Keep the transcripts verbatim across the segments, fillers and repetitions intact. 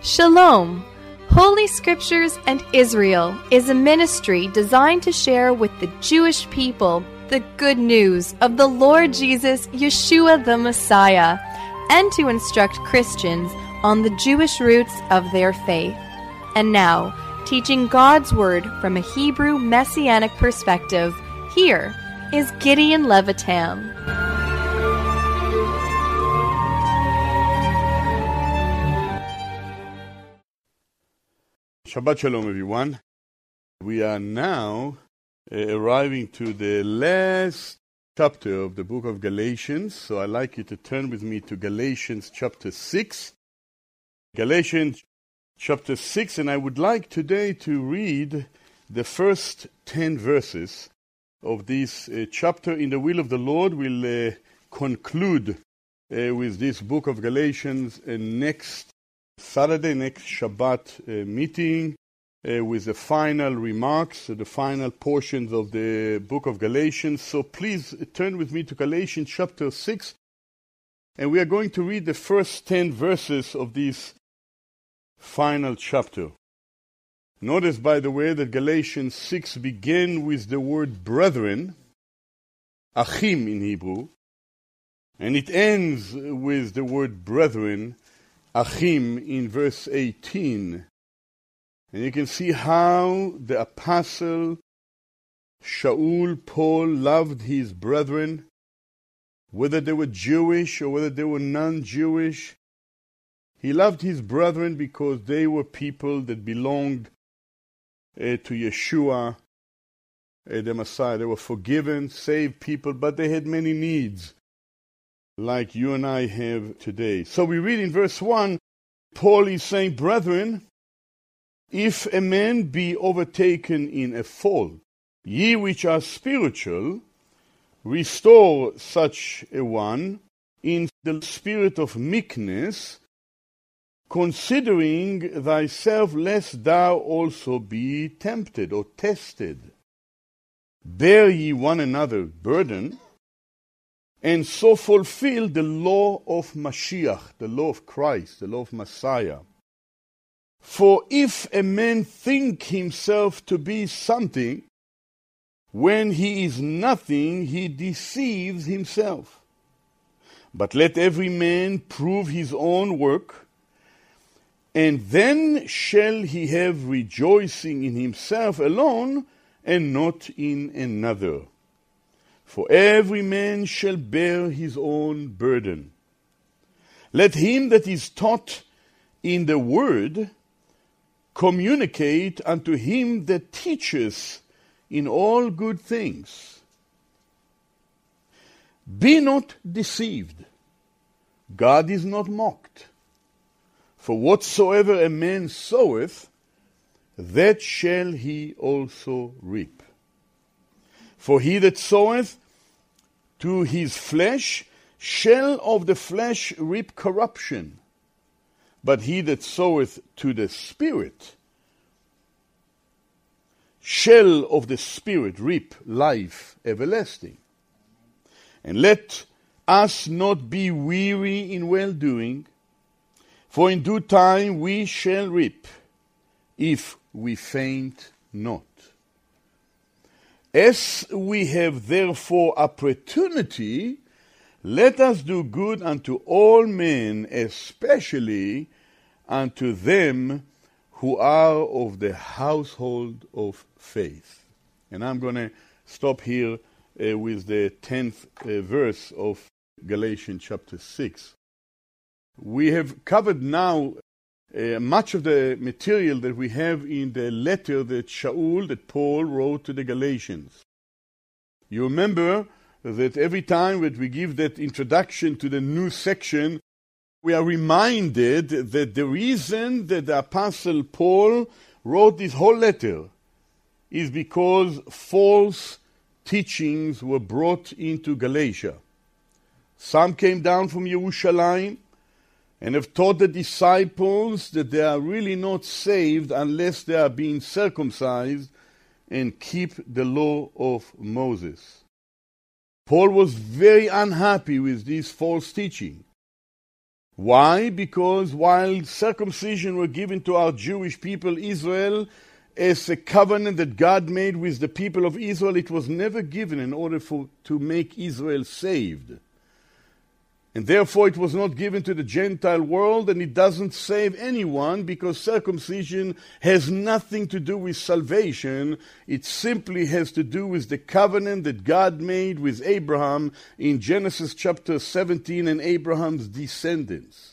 Shalom! Holy Scriptures and Israel is a ministry designed to share with the Jewish people the good news of the Lord Jesus, Yeshua the Messiah, and to instruct Christians on the Jewish roots of their faith. And now, teaching God's Word from a Hebrew Messianic perspective, here is Gideon Levitam. Shabbat Shalom, everyone. We are now uh, arriving to the last chapter of the book of Galatians. So I'd like you to turn with me to Galatians chapter six. Galatians chapter six, and I would like today to read the first ten verses of this uh, chapter. In the will of the Lord, we'll uh, conclude uh, with this book of Galatians uh, next Saturday, next Shabbat uh, meeting, uh, with the final remarks, uh, the final portions of the book of Galatians. So please uh, turn with me to Galatians chapter six, and we are going to read the first ten verses of this final chapter. Notice, by the way, that Galatians six began with the word brethren, achim in Hebrew, and it ends with the word brethren, achim, in verse eighteen. And you can see how the apostle Shaul, Paul, loved his brethren, whether they were Jewish or whether they were non-Jewish. He loved his brethren because they were people that belonged uh, to Yeshua, uh, the Messiah. They were forgiven, saved people, but they had many needs, like you and I have today. So we read in verse one, Paul is saying, brethren, if a man be overtaken in a fault, ye which are spiritual, restore such a one in the spirit of meekness, considering thyself, lest thou also be tempted or tested. Bear ye one another burden, and so fulfill the law of Mashiach, the law of Christ, the law of Messiah. For if a man think himself to be something, when he is nothing, he deceives himself. But let every man prove his own work, and then shall he have rejoicing in himself alone, and not in another. For every man shall bear his own burden. Let him that is taught in the word communicate unto him that teaches in all good things. Be not deceived. God is not mocked. For whatsoever a man soweth, that shall he also reap. For he that soweth to his flesh shall of the flesh reap corruption, but he that soweth to the Spirit shall of the Spirit reap life everlasting. And let us not be weary in well-doing, for in due time we shall reap, if we faint not. As we have therefore opportunity, let us do good unto all men, especially unto them who are of the household of faith. And I'm going to stop here uh, with the tenth uh, verse of Galatians chapter six. We have covered now uh, much of the material that we have in the letter that Shaul, that Paul wrote to the Galatians. You remember that every time that we give that introduction to the new section, we are reminded that the reason that the Apostle Paul wrote this whole letter is because false teachings were brought into Galatia. Some came down from Jerusalem and have taught the disciples that they are really not saved unless they are being circumcised and keep the law of Moses. Paul was very unhappy with this false teaching. Why? Because while circumcision were given to our Jewish people, Israel, as a covenant that God made with the people of Israel, it was never given in order for, to make Israel saved. And therefore it was not given to the Gentile world, and it doesn't save anyone, because circumcision has nothing to do with salvation. It simply has to do with the covenant that God made with Abraham in Genesis chapter seventeen and Abraham's descendants.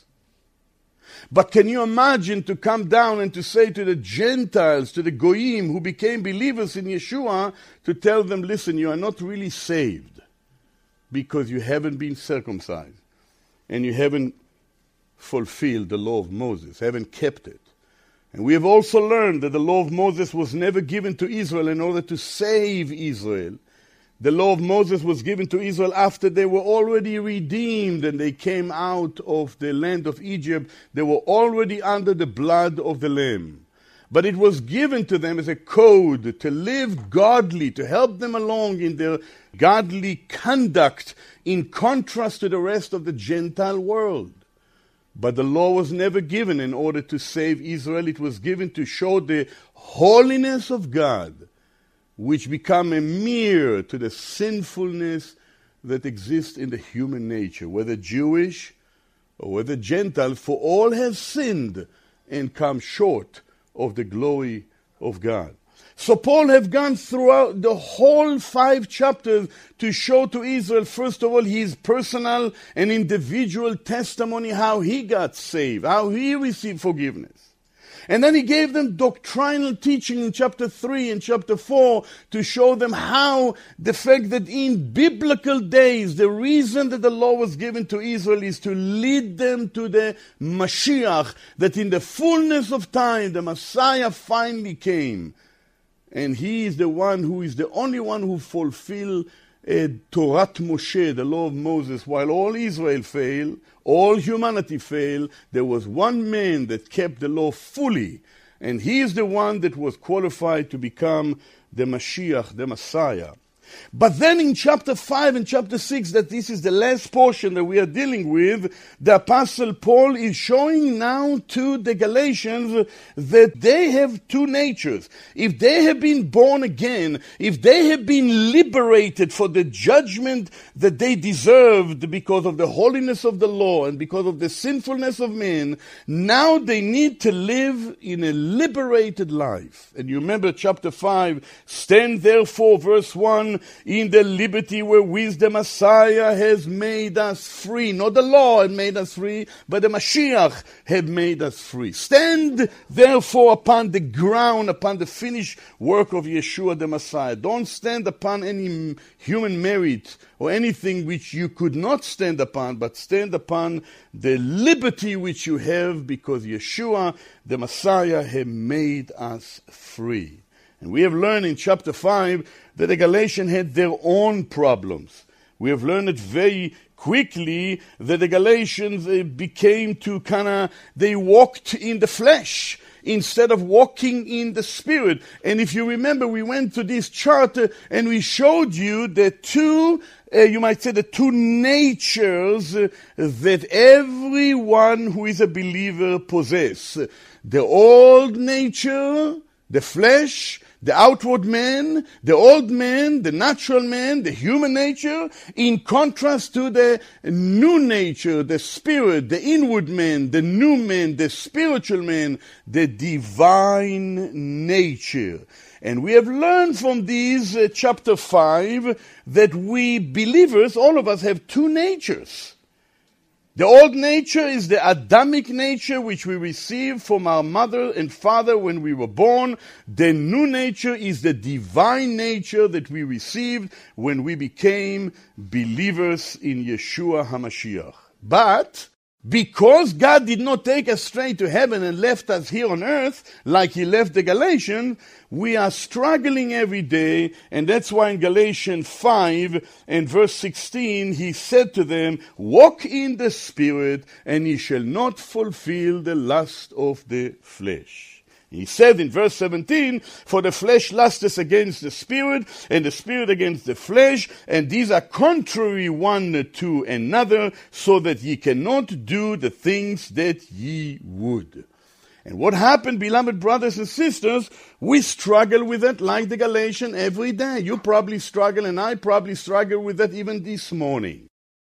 But can you imagine to come down and to say to the Gentiles, to the Goyim who became believers in Yeshua, to tell them, listen, you are not really saved because you haven't been circumcised and you haven't fulfilled the law of Moses, haven't kept it. And we have also learned that the law of Moses was never given to Israel in order to save Israel. The law of Moses was given to Israel after they were already redeemed and they came out of the land of Egypt. They were already under the blood of the Lamb. But it was given to them as a code to live godly, to help them along in their godly conduct in contrast to the rest of the Gentile world. But the law was never given in order to save Israel. It was given to show the holiness of God, which become a mirror to the sinfulness that exists in the human nature, whether Jewish or whether Gentile, for all have sinned and come short of the glory of God. So Paul have gone throughout the whole five chapters to show to Israel, first of all, his personal and individual testimony, how he got saved, how he received forgiveness. And then he gave them doctrinal teaching in chapter three and chapter four to show them how the fact that in biblical days, the reason that the law was given to Israel is to lead them to the Mashiach, that in the fullness of time, the Messiah finally came. And he is the one who is the only one who fulfilled uh, Torat Moshe, the law of Moses. While all Israel failed, all humanity failed, there was one man that kept the law fully. And he is the one that was qualified to become the Mashiach, the Messiah. But then in chapter five and chapter six, that this is the last portion that we are dealing with, the Apostle Paul is showing now to the Galatians that they have two natures. If they have been born again, if they have been liberated for the judgment that they deserved because of the holiness of the law and because of the sinfulness of men, now they need to live in a liberated life. And you remember chapter five, stand therefore, verse one, in the liberty wherewith the Messiah has made us free. Not the law had made us free, but the Mashiach had made us free. Stand therefore upon the ground, upon the finished work of Yeshua the Messiah. Don't stand upon any human merit or anything which you could not stand upon, but stand upon the liberty which you have because Yeshua the Messiah had made us free. And we have learned in chapter five that the Galatians had their own problems. We have learned it very quickly that the Galatians uh, became to kind of, they walked in the flesh instead of walking in the Spirit. And if you remember, we went to this chart uh, and we showed you the two, uh, you might say the two natures uh, that everyone who is a believer possess. The old nature, the flesh, the outward man, the old man, the natural man, the human nature, in contrast to the new nature, the spirit, the inward man, the new man, the spiritual man, the divine nature. And we have learned from these, uh, chapter five, that we believers, all of us, have two natures. The old nature is the Adamic nature which we received from our mother and father when we were born. The new nature is the divine nature that we received when we became believers in Yeshua HaMashiach. But because God did not take us straight to heaven and left us here on earth like he left the Galatians, we are struggling every day, and that's why in Galatians five and verse sixteen he said to them, walk in the Spirit and ye shall not fulfill the lust of the flesh. He said in verse seventeen, for the flesh lusteth against the spirit, and the spirit against the flesh, and these are contrary one to another, so that ye cannot do the things that ye would. And what happened, beloved brothers and sisters, we struggle with that like the Galatians every day. You probably struggle, and I probably struggle with that even this morning.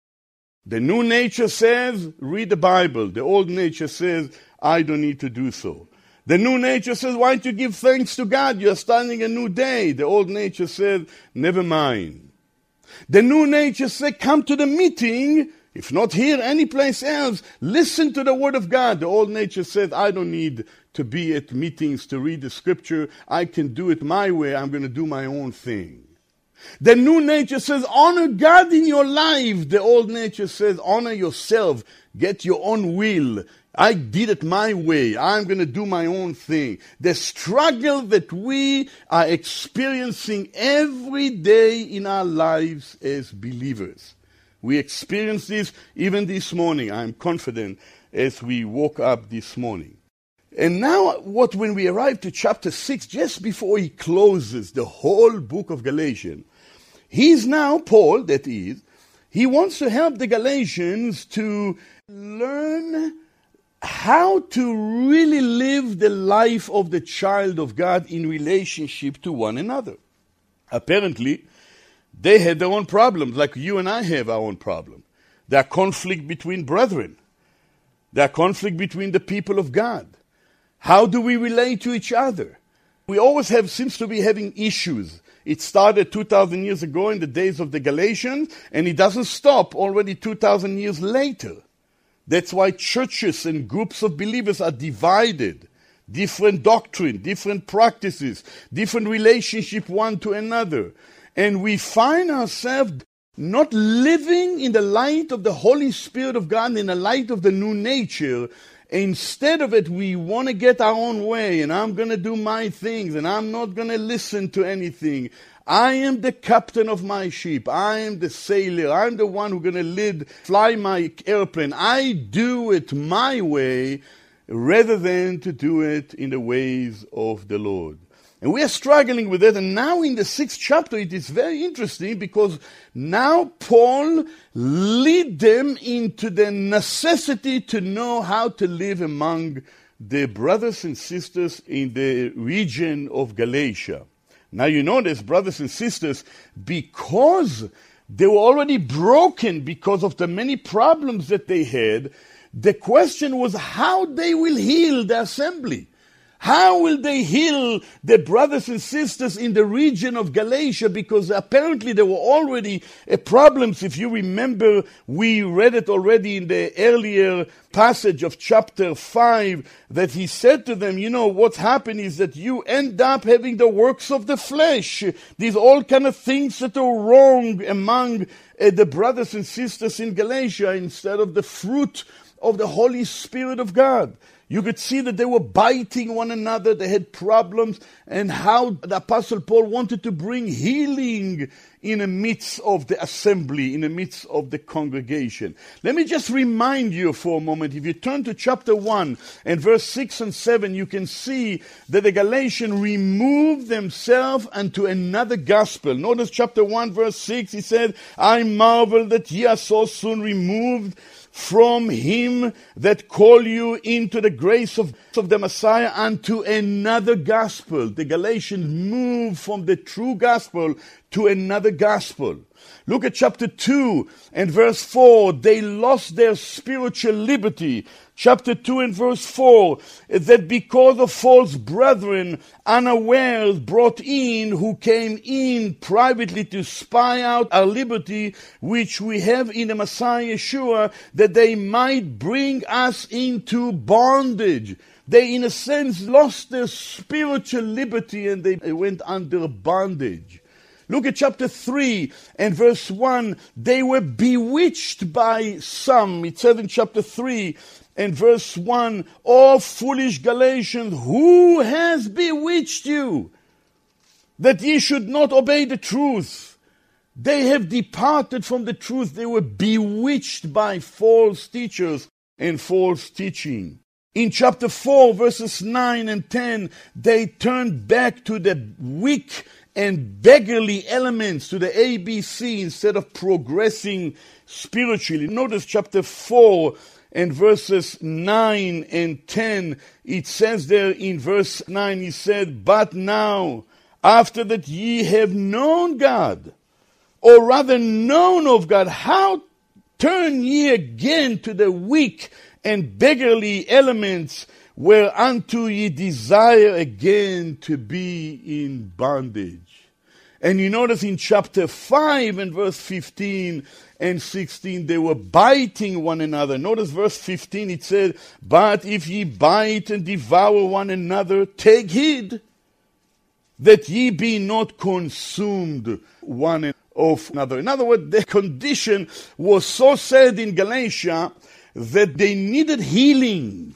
The new nature says, read the Bible. The old nature says, I don't need to do so. The new nature says, why don't you give thanks to God? You're starting a new day. The old nature says, never mind. The new nature says, come to the meeting. If not here, anyplace else, listen to the word of God. The old nature says, I don't need to be at meetings to read the scripture. I can do it my way. I'm going to do my own thing. The new nature says, honor God in your life. The old nature says, honor yourself. Get your own will. I did it my way. I'm going to do my own thing. The struggle that we are experiencing every day in our lives as believers. We experience this even this morning, I'm confident, as we woke up this morning. And now, what when we arrive to chapter six, just before he closes the whole book of Galatians, he's now, Paul, that is, he wants to help the Galatians to learn how to really live the life of the child of God in relationship to one another. Apparently, they had their own problems, like you and I have our own problem. There are conflict between brethren. There are conflict between the people of God. How do we relate to each other? We always have, seems to be having issues. It started two thousand years ago in the days of the Galatians, and it doesn't stop already two thousand years later. That's why churches and groups of believers are divided. Different doctrine, different practices, different relationship one to another. And we find ourselves not living in the light of the Holy Spirit of God, in the light of the new nature. Instead of it, we want to get our own way, and I'm going to do my things, and I'm not going to listen to anything. I am the captain of my ship. I am the sailor. I'm the one who's going to lead, fly my airplane. I do it my way rather than to do it in the ways of the Lord. And we are struggling with it. And now in the sixth chapter, it is very interesting because now Paul leads them into the necessity to know how to live among the brothers and sisters in the region of Galatia. Now you notice, brothers and sisters, because they were already broken because of the many problems that they had, the question was how they will heal the assembly. How will they heal the brothers and sisters in the region of Galatia? Because apparently there were already uh, problems. If you remember, we read it already in the earlier passage of chapter five, that he said to them, you know, what's happened is that you end up having the works of the flesh. These all kind of things that are wrong among uh, the brothers and sisters in Galatia instead of the fruit of the Holy Spirit of God. You could see that they were biting one another, they had problems, and how the Apostle Paul wanted to bring healing in the midst of the assembly, in the midst of the congregation. Let me just remind you for a moment, if you turn to chapter one and verse six and seven, you can see that the Galatians removed themselves unto another gospel. Notice chapter one verse six, he said, I marvel that ye are so soon removed from him that call you into the grace of, of the Messiah unto another gospel. The Galatians moved from the true gospel to another gospel. Look at chapter two and verse four. They lost their spiritual liberty. Chapter two and verse four, that because of false brethren unawares brought in, who came in privately to spy out our liberty, which we have in the Messiah Yeshua, that they might bring us into bondage. They, in a sense, lost their spiritual liberty and they went under bondage. Look at chapter three and verse one. They were bewitched by some. It says in chapter three and verse one, O foolish Galatians, who has bewitched you, that ye should not obey the truth? They have departed from the truth. They were bewitched by false teachers and false teaching. In chapter four, verses nine and ten, they turned back to the weak and beggarly elements, to the A B C, instead of progressing spiritually. Notice chapter four and verses nine and ten. It says there in verse nine, he said, "But now, after that ye have known God, or rather known of God, how turn ye again to the weak and beggarly elements, whereunto ye desire again to be in bondage?" And you notice in chapter five and verse fifteen and sixteen, they were biting one another. Notice verse fifteen, it said, "But if ye bite and devour one another, take heed that ye be not consumed one of another." In other words, the condition was so sad in Galatia that they needed healing.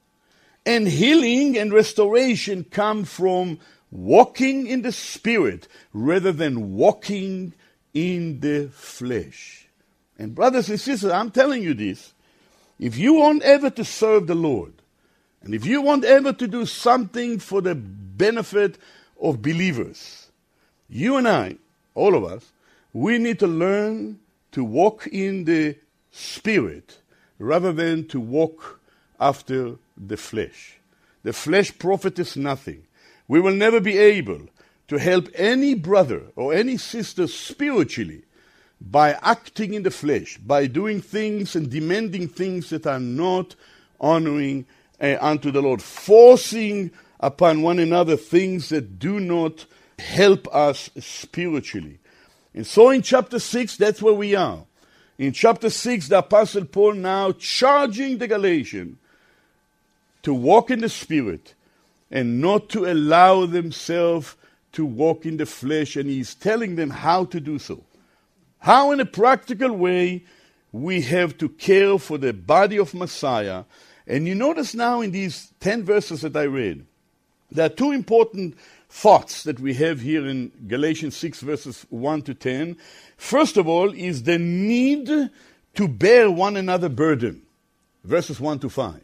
And healing and restoration come from walking in the Spirit rather than walking in the flesh. And brothers and sisters, I'm telling you this, if you want ever to serve the Lord, and if you want ever to do something for the benefit of believers, you and I, all of us, we need to learn to walk in the Spirit rather than to walk after the flesh. The flesh profiteth nothing. We will never be able to help any brother or any sister spiritually by acting in the flesh, by doing things and demanding things that are not honoring uh, unto the Lord, forcing upon one another things that do not help us spiritually. And so in chapter six, that's where we are. In chapter six, the Apostle Paul now charging the Galatians to walk in the Spirit and not to allow themselves to walk in the flesh. And he's telling them how to do so. How in a practical way we have to care for the body of Messiah. And you notice now in these ten verses that I read, there are two important thoughts that we have here in Galatians six verses one to ten. First of all is the need to bear one another burden, verses one to five.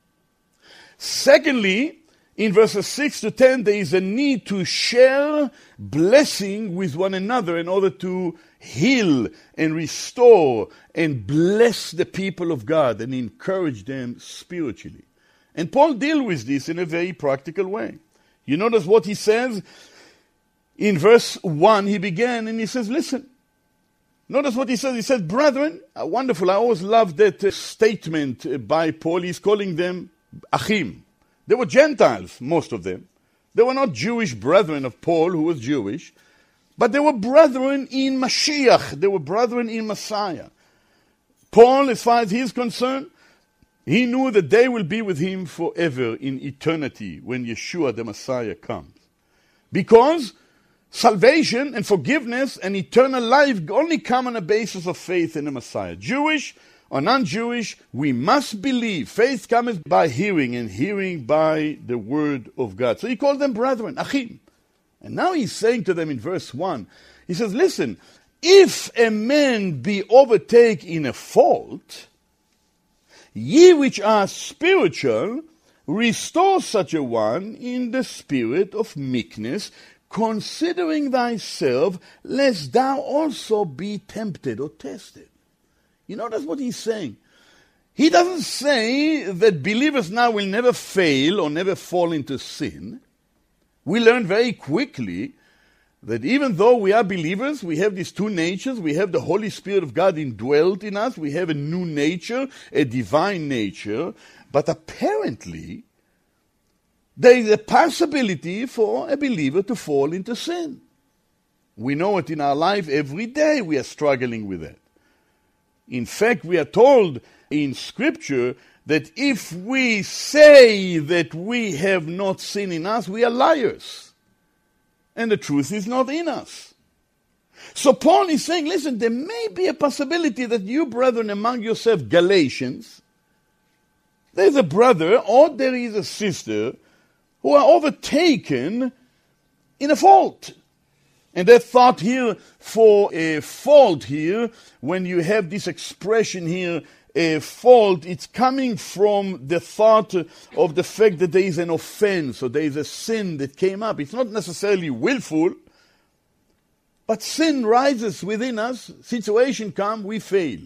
Secondly, in verses six to ten, there is a need to share blessing with one another in order to heal and restore and bless the people of God and encourage them spiritually. And Paul deals with this in a very practical way. You notice what he says in verse one. He began and he says, listen. Notice what he says. He says, brethren, uh, wonderful. I always love that uh, statement uh, by Paul. He's calling them Achim. They were Gentiles, most of them. They were not Jewish brethren of Paul, who was Jewish, but they were brethren in Mashiach. They were brethren in Messiah. Paul, as far as he is concerned, he knew that they will be with him forever in eternity when Yeshua the Messiah comes. Because salvation and forgiveness and eternal life only come on a basis of faith in the Messiah. Jewish or non-Jewish, we must believe. Faith comes by hearing, and hearing by the word of God. So he called them brethren, Achim. And now he's saying to them in verse one, he says, listen, if a man be overtaken in a fault, ye which are spiritual, restore such a one in the spirit of meekness, considering thyself, lest thou also be tempted or tested. You notice what he's saying. He doesn't say that believers now will never fail or never fall into sin. We learn very quickly that even though we are believers, we have these two natures. We have the Holy Spirit of God indwelt in us. We have a new nature, a divine nature. But apparently, there is a possibility for a believer to fall into sin. We know it in our life every day. We are struggling with that. In fact, we are told in Scripture that if we say that we have not sin in us, we are liars. And the truth is not in us. So Paul is saying, listen, there may be a possibility that you brethren among yourself, Galatians, there's a brother or there is a sister who are overtaken in a fault. And that thought here for a fault here, when you have this expression here, a fault, it's coming from the thought of the fact that there is an offense or there is a sin that came up. It's not necessarily willful, but sin rises within us. Situation comes, we fail.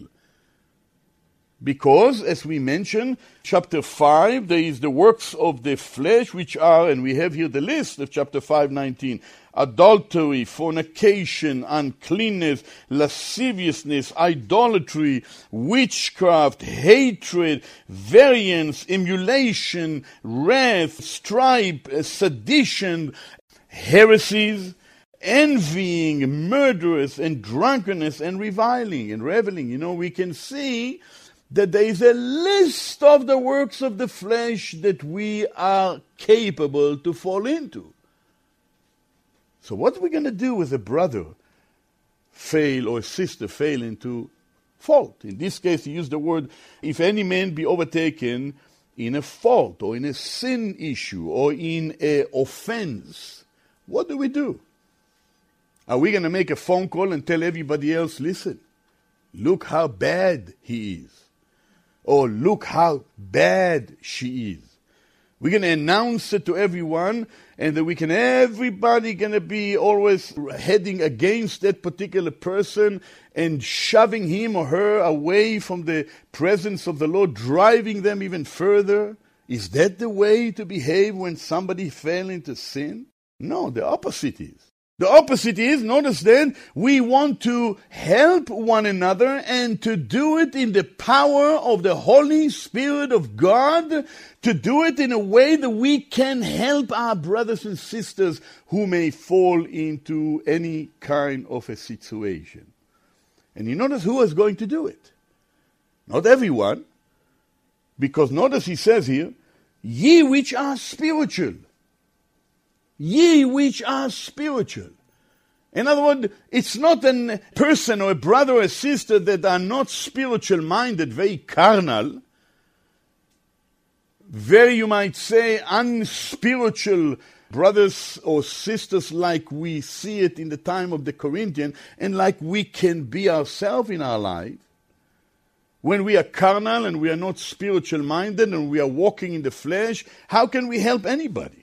Because, as we mentioned, chapter five, there is the works of the flesh, which are, and we have here the list of chapter five, nineteen, adultery, fornication, uncleanness, lasciviousness, idolatry, witchcraft, hatred, variance, emulation, wrath, strife, sedition, heresies, envying, murderers, and drunkenness, and reviling, and reveling. You know, we can see that there is a list of the works of the flesh that we are capable to fall into. So what are we going to do with a brother fail or a sister fail into fault? In this case, he used the word, if any man be overtaken in a fault or in a sin issue or in an offense, what do we do? Are we going to make a phone call and tell everybody else, listen, look how bad he is? Or look how bad she is. We're going to announce it to everyone, and that we can, everybody going to be always heading against that particular person and shoving him or her away from the presence of the Lord, driving them even further. Is that the way to behave when somebody fell into sin? No, the opposite is. The opposite is, notice then, we want to help one another and to do it in the power of the Holy Spirit of God, to do it in a way that we can help our brothers and sisters who may fall into any kind of a situation. And you notice who is going to do it. Not everyone, because notice he says here, ye which are spiritual. Ye which are spiritual. In other words, it's not a person or a brother or a sister that are not spiritual minded, very carnal, very, you might say, unspiritual brothers or sisters like we see it in the time of the Corinthians and like we can be ourselves in our life. When we are carnal and we are not spiritual minded and we are walking in the flesh, how can we help anybody?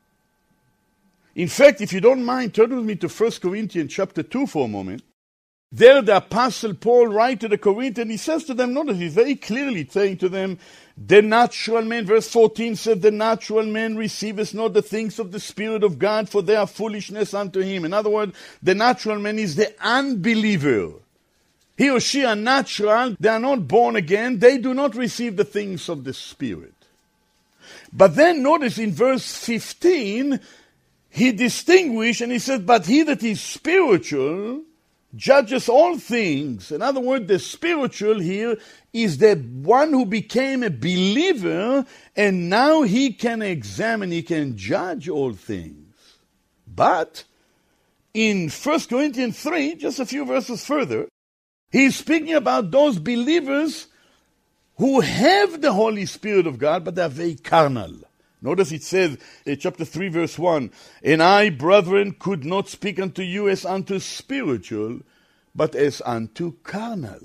In fact, if you don't mind, turn with me to First Corinthians chapter two for a moment. There the Apostle Paul writes to the Corinthians, he says to them, notice, he's very clearly saying to them, the natural man, verse fourteen says, the natural man receiveth not the things of the Spirit of God, for they are foolishness unto him. In other words, the natural man is the unbeliever. He or she are natural, they are not born again, they do not receive the things of the Spirit. But then notice in verse fifteen, he distinguished and he said, but he that is spiritual judges all things. In other words, the spiritual here is the one who became a believer and now he can examine, he can judge all things. But in First Corinthians three, just a few verses further, he's speaking about those believers who have the Holy Spirit of God, but they're very carnal. Notice it says in chapter three, verse one, and I, brethren, could not speak unto you as unto spiritual, but as unto carnal,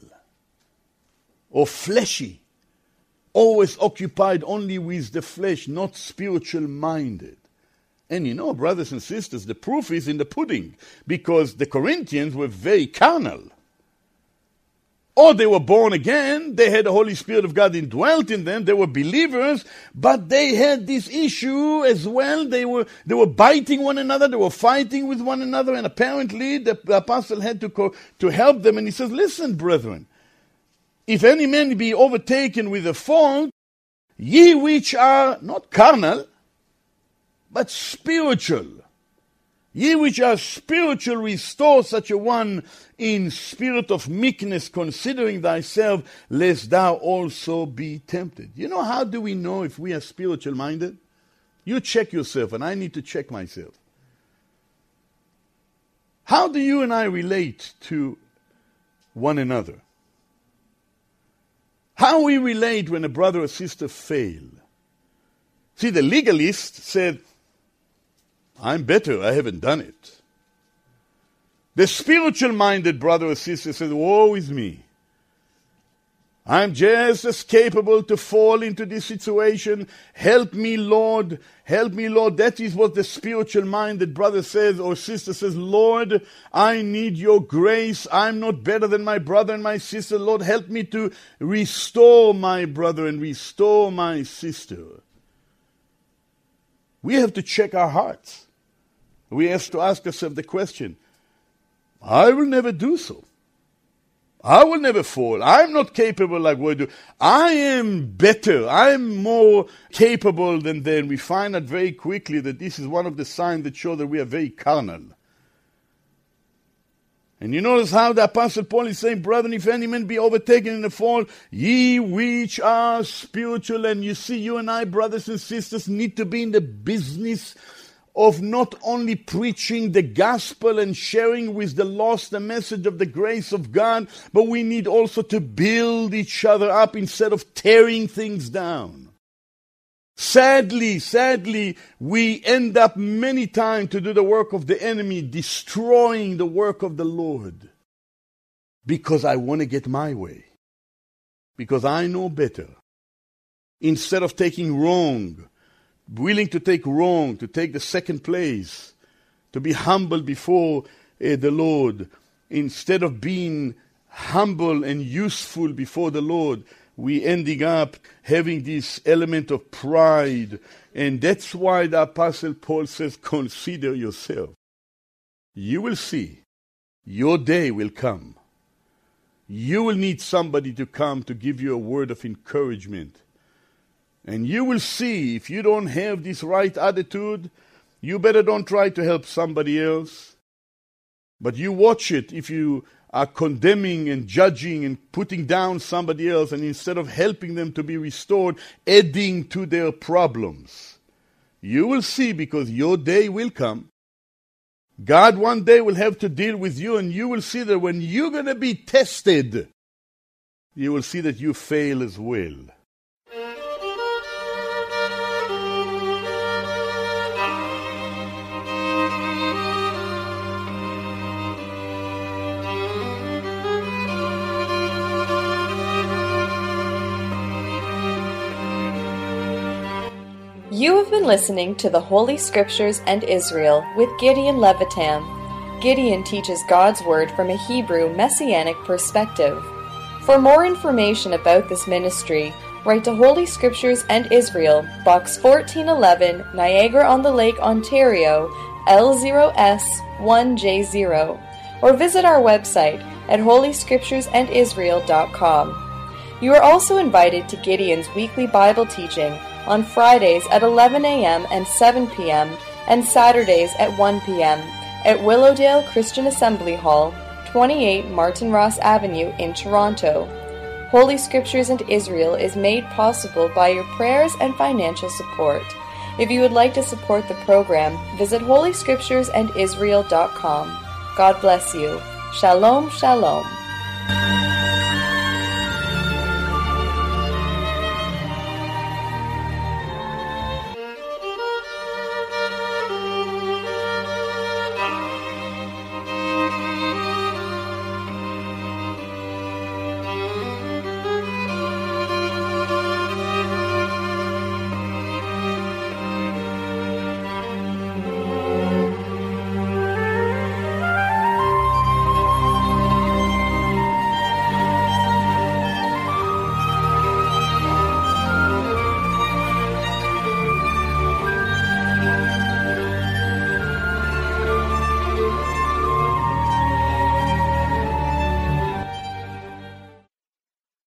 or fleshy, always occupied only with the flesh, not spiritual minded. And you know, brothers and sisters, the proof is in the pudding, because the Corinthians were very carnal. Or they were born again, they had the Holy Spirit of God indwelt in them, they were believers, but they had this issue as well. They were they were biting one another, they were fighting with one another, and apparently the, the apostle had to, co- to help them, and he says, listen, brethren, if any man be overtaken with a fault, ye which are not carnal, but spiritual, ye which are spiritual, restore such a one in spirit of meekness, considering thyself, lest thou also be tempted. You know, how do we know if we are spiritual minded? You check yourself, and I need to check myself. How do you and I relate to one another? How we relate when a brother or sister fail? See, the legalist said, I'm better, I haven't done it. The spiritual-minded brother or sister says, woe is me. I'm just as capable to fall into this situation. Help me, Lord. Help me, Lord. That is what the spiritual-minded brother says or sister says. Lord, I need your grace. I'm not better than my brother and my sister. Lord, help me to restore my brother and restore my sister. We have to check our hearts. We have to ask ourselves the question, I will never do so. I will never fall. I'm not capable like what I do. I am better. I'm more capable than them. We find out very quickly that this is one of the signs that show that we are very carnal. And you notice how the Apostle Paul is saying, brethren, if any man be overtaken in the fall, ye which are spiritual. And you see, you and I, brothers and sisters, need to be in the business of not only preaching the gospel and sharing with the lost the message of the grace of God, but we need also to build each other up instead of tearing things down. Sadly, sadly, we end up many times to do the work of the enemy, destroying the work of the Lord. Because I want to get my way. Because I know better. Instead of taking wrong, willing to take wrong, to take the second place, to be humble before uh, the Lord. Instead of being humble and useful before the Lord, we ending up having this element of pride. And that's why the Apostle Paul says, consider yourself. You will see, your day will come. You will need somebody to come to give you a word of encouragement. And you will see, if you don't have this right attitude, you better don't try to help somebody else. But you watch it if you are condemning and judging and putting down somebody else, and instead of helping them to be restored, adding to their problems. You will see, because your day will come. God one day will have to deal with you, and you will see that when you're going to be tested, you will see that you fail as well. You have been listening to the Holy Scriptures and Israel with Gideon Levitam. Gideon teaches God's Word from a Hebrew Messianic perspective. For more information about this ministry, write to Holy Scriptures and Israel, Box fourteen eleven, Niagara-on-the-Lake, Ontario, L zero S one J zero, or visit our website at holy scriptures and israel dot com. You are also invited to Gideon's weekly Bible teaching on Fridays at eleven a.m. and seven p.m. and Saturdays at one p.m. at Willowdale Christian Assembly Hall, twenty-eight Martin Ross Avenue in Toronto. Holy Scriptures and Israel is made possible by your prayers and financial support. If you would like to support the program, visit holy scriptures and israel dot com. God bless you. Shalom, shalom.